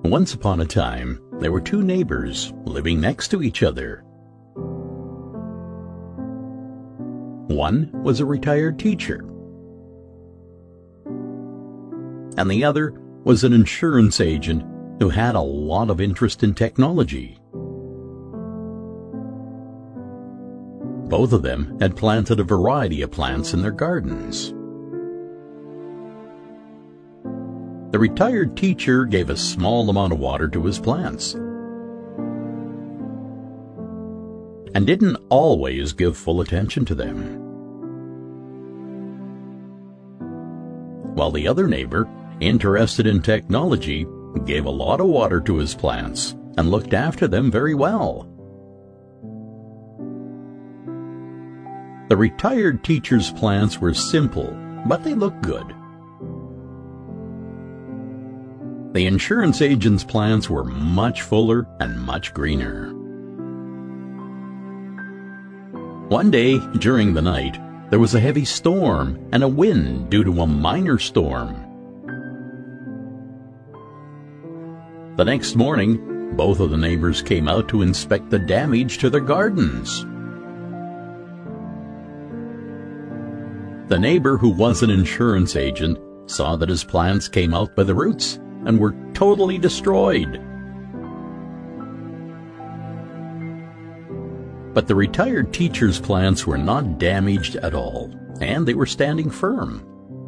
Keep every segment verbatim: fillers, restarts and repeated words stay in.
Once upon a time, there were two neighbors living next to each other. One was a retired teacher, and the other was an insurance agent who had a lot of interest in technology. Both of them had planted a variety of plants in their gardens. The retired teacher gave a small amount of water to his plants, and didn't always give full attention to them, while the other neighbor, interested in technology, gave a lot of water to his plants and looked after them very well. The retired teacher's plants were simple, but they looked good. The insurance agent's plants were much fuller and much greener. One day during the night, there was a heavy storm and a wind due to a minor storm. The next morning, both of the neighbors came out to inspect the damage to their gardens. The neighbor, who was an insurance agent, saw that his plants came out by the roots and were totally destroyed. But the retired teacher's plants were not damaged at all, and they were standing firm.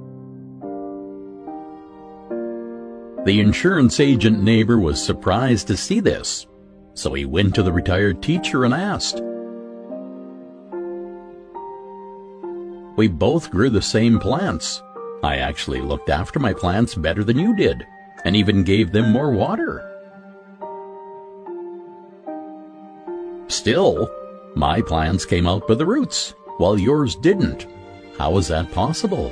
The insurance agent neighbor was surprised to see this, so he went to the retired teacher and asked, "We both grew the same plants. I actually looked after my plants better than you did, and even gave them more water. Still, my plants came out by the roots, while yours didn't. How is that possible?"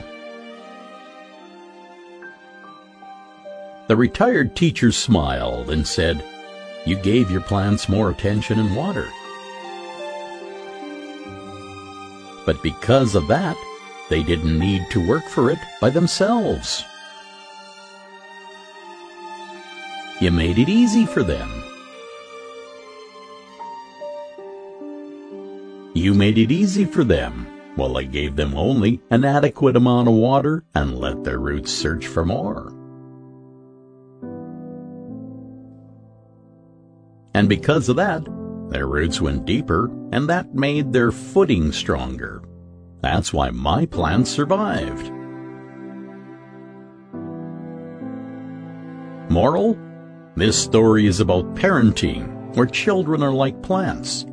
The retired teacher smiled and said, "You gave your plants more attention and water. But because of that, they didn't need to work for it by themselves. You made it easy for them. You made it easy for them, while I gave them only an adequate amount of water and let their roots search for more. And because of that, their roots went deeper, and that made their footing stronger. That's why my plants survived." Moral? This story is about parenting, where children are like plants.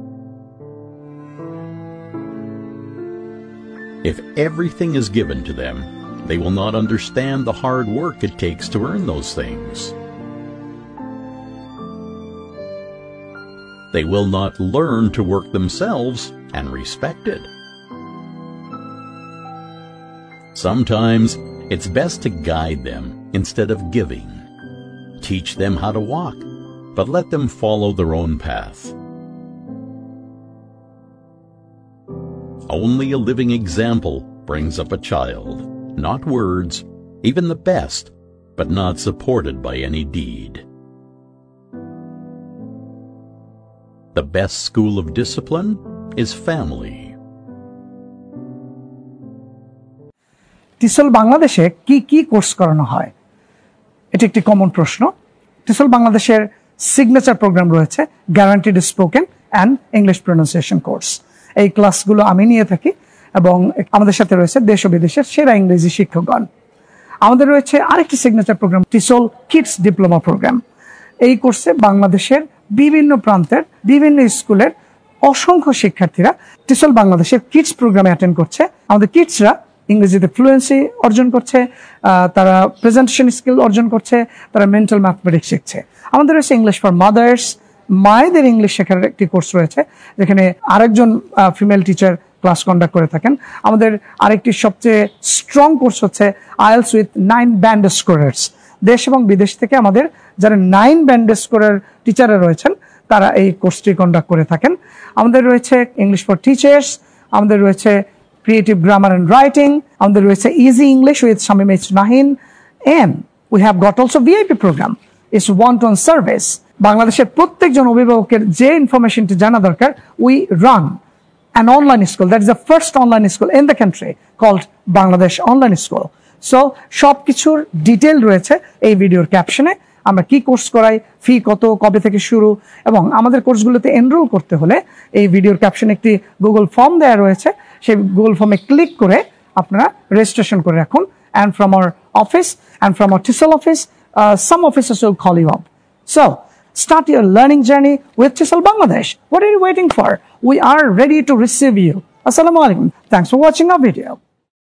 If everything is given to them, they will not understand the hard work it takes to earn those things. They will not learn to work themselves and respect it. Sometimes it's best to guide them instead of giving. Teach them how to walk, but let them follow their own path. Only a living example brings up a child, not words, even the best, but not supported by any deed. The best school of discipline is family. টিসল বাংলাদেশে কি কি course করানো হয়? এটি একটি common প্রশ্ন। TESOL বাংলাদেশের signature program রয়েছে guaranteed spoken and English pronunciation course. এই ক্লাসগুলো আমি নিয়ে থাকি এবং আমাদের সাথে রয়েছে দেশ ও বিদেশের সেরা ইংরেজি শিক্ষকগণ। আমাদের রয়েছে আরেকটি signature program TESOL kids diploma program. এই কোর্সে বাংলাদেশের বিভিন্ন প্রান্তের বিভিন্ন স্কুলের অসংখ্য শিক্ষার্থীরা টিসল বাংলাদেশের কিডস প্রোগ্রামে অ্যাটেন্ড করছে। আমাদের কিডসরা ইংরেজিতে ফ্লুয়েন্সি অর্জন করছে, তারা প্রেজেন্টেশন স্কিল অর্জন করছে, তারা মেন্টাল ম্যাথমেটিক্স শিখছে। আমাদের রয়েছে ইংলিশ ফর মাদার্স, মায়েদের ইংলিশ শেখার একটি কোর্স রয়েছে, যেখানে আরেকজন ফিমেল টিচার ক্লাস কন্ডাক্ট করে থাকেন। আমাদের আরেকটি সবচেয়ে স্ট্রং কোর্স হচ্ছে IELTS with nine band scorers. দেশ এবং বিদেশ থেকে আমাদের যারা নাইন ব্যান্ড স্কোরার টিচাররা রয়েছেন, তারা এই কোর্সটি কন্ডাক্ট করে থাকেন। আমাদের রয়েছে ইংলিশ ফর টিচার্স, আমাদের রয়েছে creative grammar and writing, আমাদের রয়েছে easy English with Shamim H. Nahin, and we have got also V I P program is one-to-one service. বাংলাদেশের প্রত্যেকজন অভিভাবকের যে ইনফরমেশনটি জানা দরকার, we run an online school. That is the first online school in the country called Bangladesh Online School. So সবকিছুর detail রয়েছে এই ভিডিওর ক্যাপশনে। আমরা কি কোর্স করাই, ফি কত, কবে থেকে শুরু, এবং আমাদের কোর্সগুলোতে এনরোল করতে হলে এই ভিডিওর ক্যাপশনে একটি গুগল ফর্ম দেওয়া রয়েছে। সেই গুগল ফর্মে ক্লিক করে আপনারা রেজিস্ট্রেশন করে রাখুন। And from our office and from our TESOL office, uh, some officers will call you up. So start your learning journey with TESOL Bangladesh. What are you waiting for? We are ready to receive you. Assalamu alaikum. Thanks for watching our video.